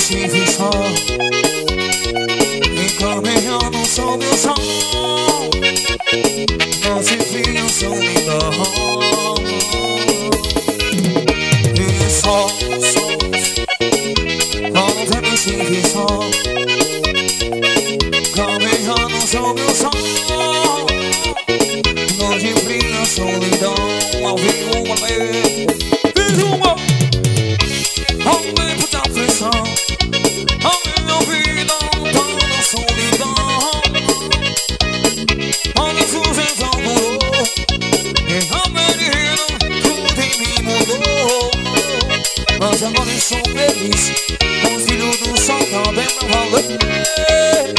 estive só, encaminhando sob o sol. Não se via solidão. E só, ontem estive só, caminhando sob o sol. Não se via solidão. Ao vivo uma vez, fiz uma aumento da pressão. A minha vida tá na solidão. Olha, sujeição mudou, e a menina tudo em mim mudou. Mas agora eu sou feliz, com os filhos do sol também pra valer.